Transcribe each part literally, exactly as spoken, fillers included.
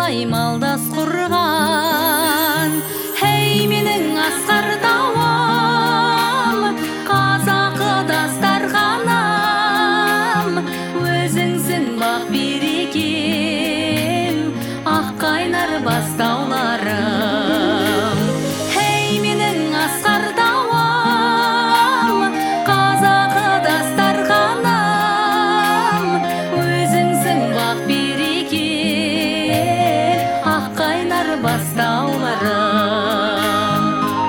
малдас құрған. Хей, менің асқар тауым, қазақы дастарханам, өзіңсің бақ берекем, ақ қайнар бастауларым. Хей, менің асқар тауым, қазақы дастарханам, өзіңсің бақ берекем, ақ қайнар бастауларым.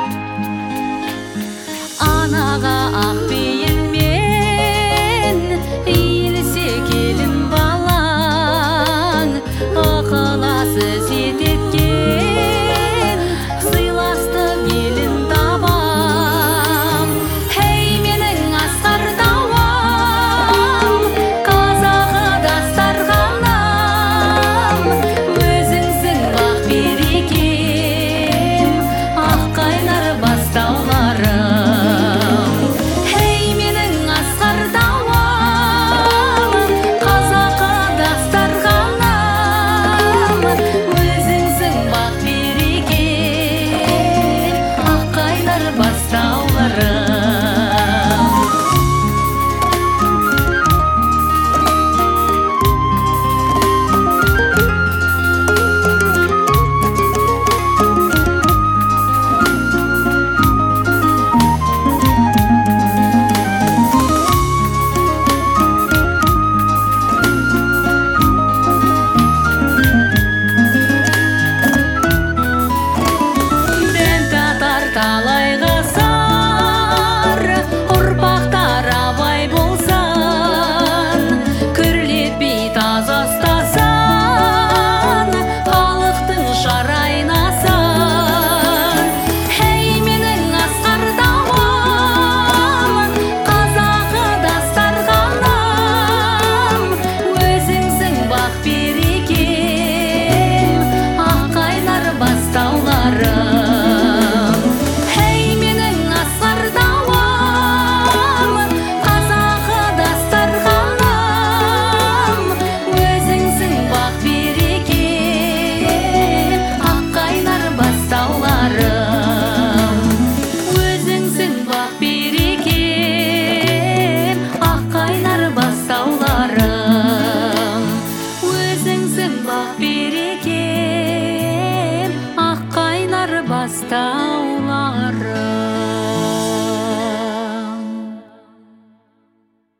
Анаға ақ пейілмен иілсе келін балаң, ықыласы сететкен сыйласты келін табам. Хей, менің асқар тауым, қазақы дастарханам, өзіңсің бақ берекем, ақ қайнар бастауларым. Хей, менің асқар тауым, қазақы дастарханам, өзіңсің бақ берекем, ақ қайнар бастауларым. Дән татар талай ғасыр, ұрпақтар абай болсын, күрлетпей таза ұстасын, халықтың шарайнасын. Хей, менің асқар тауым, қазақы дастарханам, өзіңсің бақ берекем, ақ қайнар бастауларым. Хей, менің асқар тауым, қазақы дастарханам, өзіңсің бақ берекем, ақ қайнар бастауларым. Өзіңсің бақ берекем, ақ қайнар бастауларым. Өзіңсің бақ берекем, ақ қайнар бастауларым.